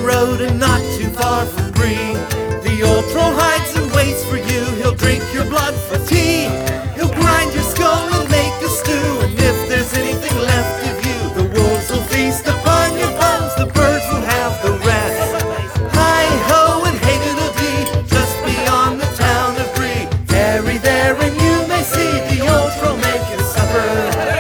road and not too far from Bree. The old troll hides and waits for you. He'll drink your blood for tea. He'll grind your skull and make a stew. And if there's anything left of you, the wolves will feast upon your bones. The birds will have the rest. Hi-ho and hey little dee, just beyond the town of Bree. Tarry there and you may see the old troll make his supper.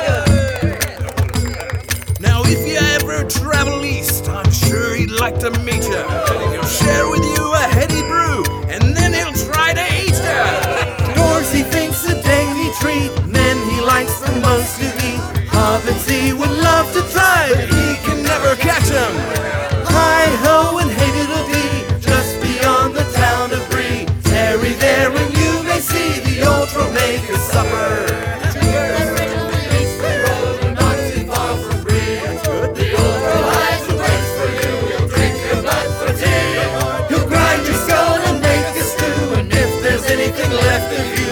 Now if you ever travel east, I'm sure he'd like to meet you. He'll share with you a heady brew, and then he'll try to eat you. Dwarves he thinks a dainty treat, men he likes the most to eat. Hobbits he would love to try, But he can never catch him. hi-ho and hey little dee, just beyond the town of Bree. Tarry there and you may see the old troll make his supper. He'll grind your skull and make a stew, and if there's anything left of you,